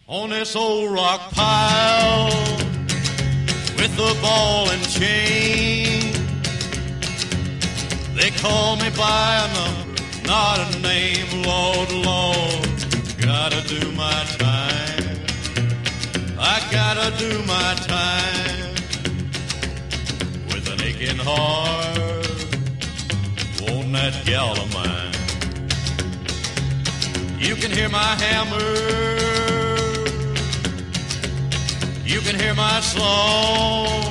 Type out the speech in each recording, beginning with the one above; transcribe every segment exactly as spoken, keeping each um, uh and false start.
On this old rock pile with the ball and chain, they call me by a number, not a name. Lord, Lord, gotta do my time. I gotta do my time with an aching heart. Won't that gal of mine? You can hear my hammer, you can hear my song.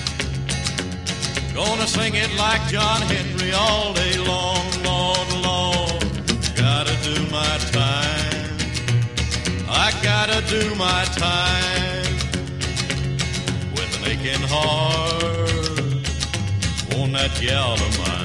Gonna sing it like John Henry all day long. Lord, Lord, gotta do my time. I gotta do my time with an aching heart. Won't that gal of mine?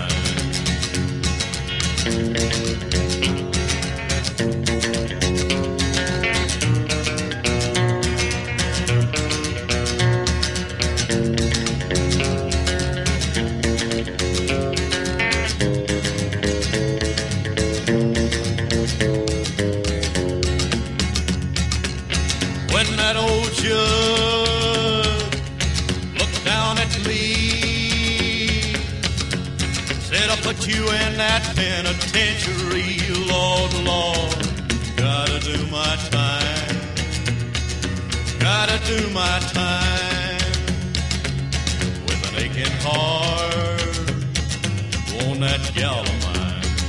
When that old judge looked down at me, said, I'll put you in that penitentiary. Lord, Lord, gotta do my time. Gotta do my time with an aching heart. Won't that gal of mine?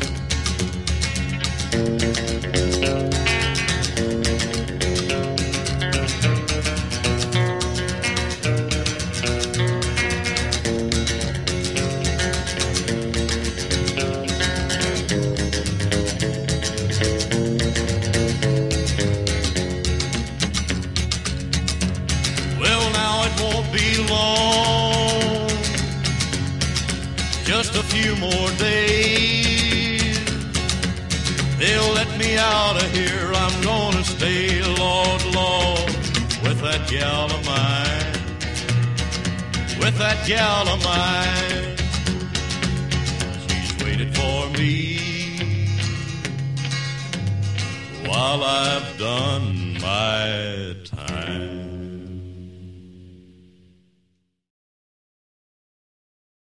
Won't be long, just a few more days. They'll let me out of here. I'm gonna stay, Lord, Lord, with that gal of mine, with that gal of mine. She's waited for me while I've done my time.